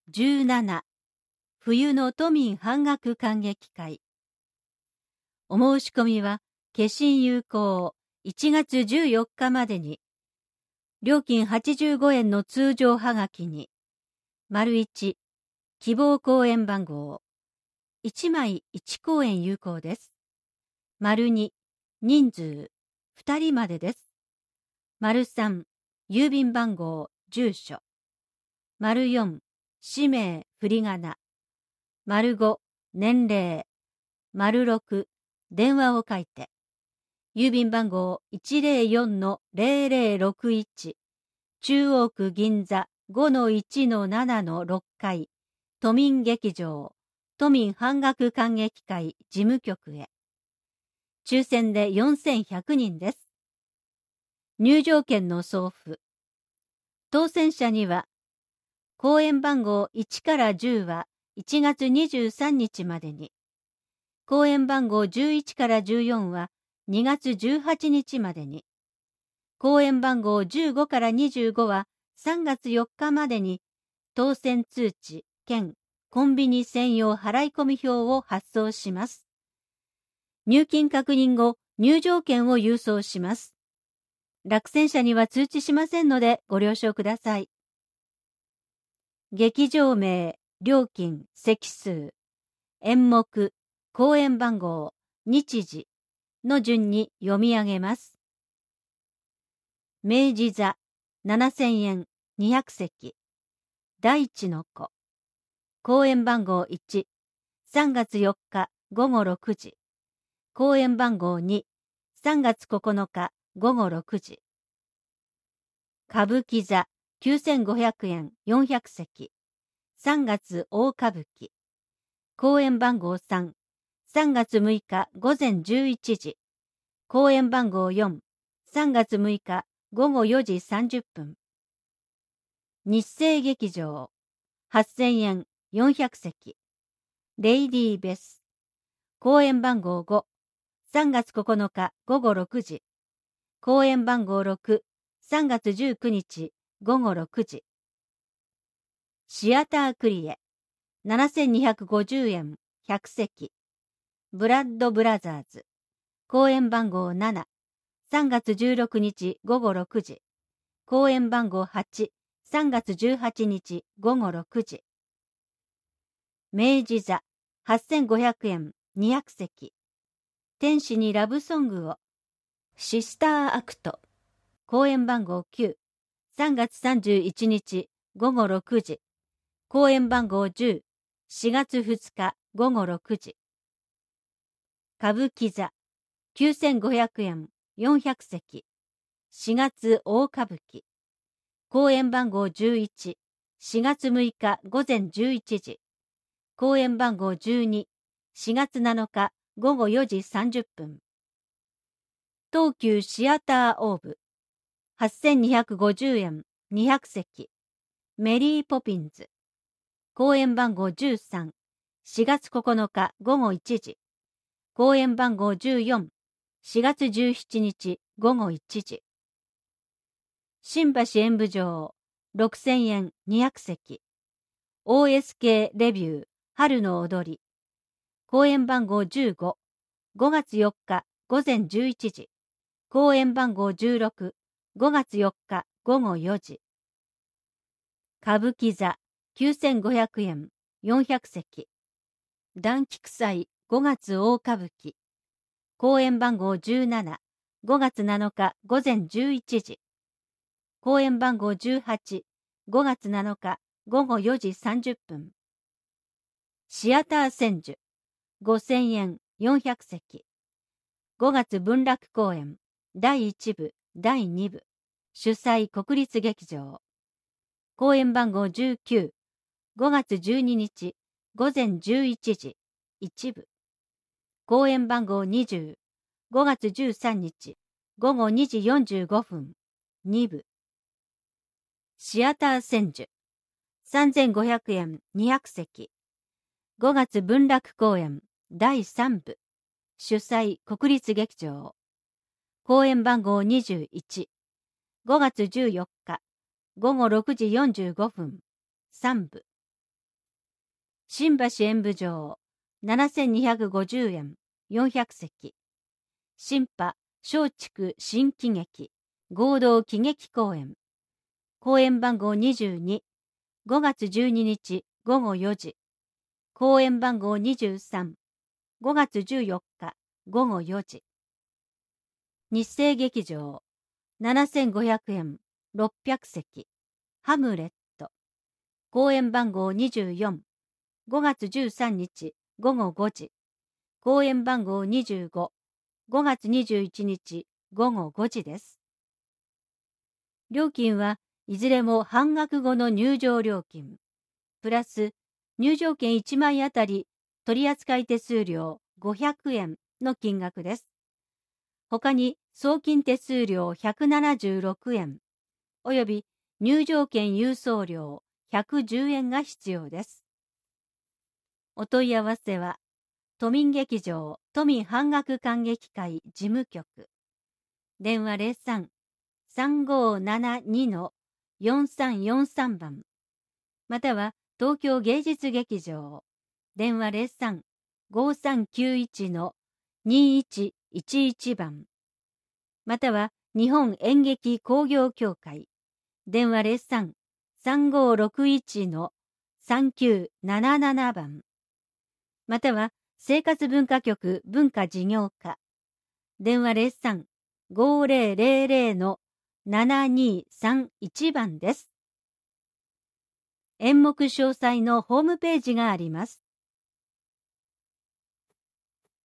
17冬の都民半額観劇会。お申し込みは消印有効1月14日までに、料金85円の通常はがきに、1希望公演番号1枚1公演有効です。2人数2人までです。3郵便番号住所。4氏名振り仮名。5年齢。6電話を書いて。郵便番号104-0061中央区銀座5-1-7-6階都民劇場都民半額観劇会事務局へ。抽選で4100人です。入場券の送付。当選者には公演番号1から10は1月23日までに、公演番号11から14は2月18日までに、公演番号15から25は3月4日までに、当選通知兼コンビニ専用払い込み票を発送します。入金確認後、入場券を郵送します。落選者には通知しませんのでご了承ください。劇場名、料金、席数、演目、公演番号、日時の順に読み上げます。明治座、7000円、200席。第一の子。公演番号1、3月4日午後6時。公演番号2、3月9日午後6時。歌舞伎座、9500円、400席。3月大歌舞伎。公演番号3、3月6日午前11時。公演番号4、3月6日午後4時30分。日生劇場、8000円、400席。レイディーベス。公演番号5、3月9日午後6時。公演番号6、3月19日午後6時。シアタークリエ、7250円、100席。ブラッドブラザーズ。公演番号7、3月16日午後6時。公演番号8、3月18日午後6時。明治座、8500円、200席。天使にラブソングを。シスターアクト。公演番号9、3月31日午後6時。公演番号10、4月2日午後6時。歌舞伎座、9500円、400席。4月大歌舞伎。公演番号11、4月6日午前11時。公演番号12、4月7日午後4時30分。東急シアターオーブ。8250円、200席。メリーポピンズ。公演番号13、4月9日午後1時。公演番号14、4月17日午後1時。新橋演舞場、6000円200席。OSK レビュー、春の踊り。公演番号15、5月4日午前11時。公演番号16、5月4日午後4時。歌舞伎座、9500円、400席。団菊祭5月大歌舞伎。公演番号17、5月7日午前11時。公演番号18、5月7日午後4時30分。シアター千住、5000円、400席。5月文楽公演、第1部、第2部。主催国立劇場。公演番号19、5月12日午前11時1部。公演番号20、5月13日午後2時45分2部。シアター千住、3500円200席。5月文楽公演第3部。主催国立劇場。公演番号21、5月14日午後6時45分3部。 新橋演舞場、7250円、400席。新派松竹新喜劇、合同喜劇公演。公演番号22、5月12日午後4時。公演番号23、5月14日午後4時。日生劇場、7500円、600席。ハムレット。公演番号24、5月13日午後5時。公演番号25、5月21日午後5時です。料金はいずれも半額後の入場料金、プラス入場券1枚あたり取扱手数料500円の金額です。他に送金手数料176円、および入場券郵送料110円が必要です。お問い合わせは、都民劇場都民半額観劇会事務局。電話03-3572-4343番。または東京芸術劇場。電話03-5391-2111番。または日本演劇興行協会。電話03-3561-3977番。または生活文化局文化事業課。電話03-5000-7231番です。演目詳細のホームページがあります。